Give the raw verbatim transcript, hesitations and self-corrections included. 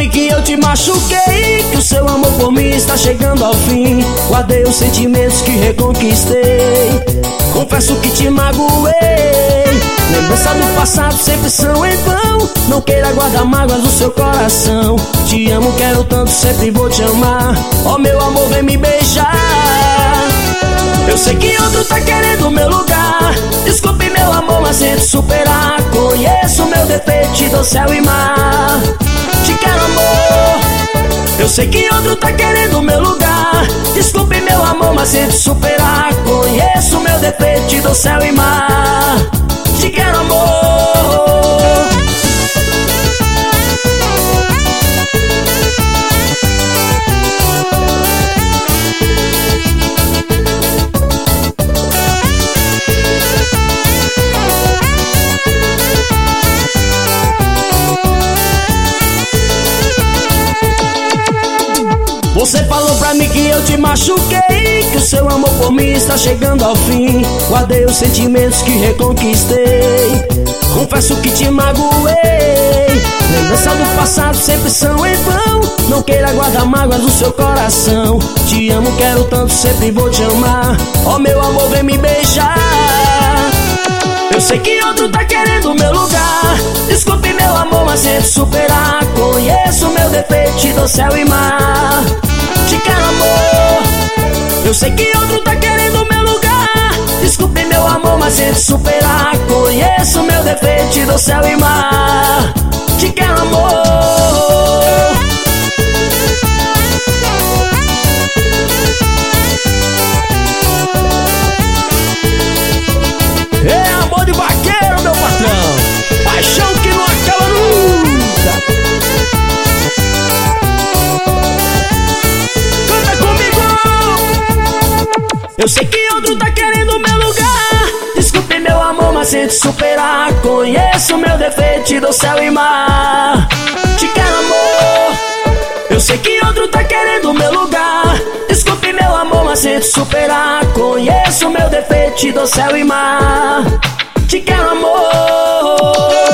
que eu te machuquei, que o seu amor por mim está chegando ao fim. Guardei os sentimentos que reconquistei, confesso que te magoei. Lembrança do passado sempre são em vão, não queira guardar mágoas no seu coração. Te amo, quero tanto, sempre vou te amar. Ó meu amor, vem me beijar. Eu sei que outro tá querendo meu lugar, desculpe meu amor, mas tento superar. Conheço meu defeito, te dou céu e mar. Te quero amor. Eu sei que outro tá querendo meu lugar, desculpe meu amor, mas tento superar. Conheço meu defeito, te dou céu e mar. Te quero amor. Você falou pra mim que eu te machuquei, que o seu amor por mim está chegando ao fim. Guardei os sentimentos que reconquistei, confesso que te magoei. Lembrança do passado sempre são em vão, não queira guardar mágoas no seu coração. Te amo, quero tanto, sempre vou te amar. Ó meu amor, vem me beijar. Eu sei que outro tá querendo meu lugar, desculpe meu amor, mas tento superar. Conheço meu defeito, te dou céu e mar. Te quero amor. Eu sei que outro tá querendo meu lugar, desculpe meu amor, mas tento superar. Conheço meu defeito, te dou céu e mar. Te quero amor. É amor de vaqueiro, meu patrão, paixão que não acaba nunca. Canta comigo. Eu sei que outro tá querendo meu lugar, desculpe meu amor, mas tento superar. Conheço meu defeito, te dou céu e mar. Te quero amor. Eu sei que outro tá querendo meu lugar, desculpe meu amor, mas tento superar. Conheço meu defeito, te dou céu e mar. Te quero amor.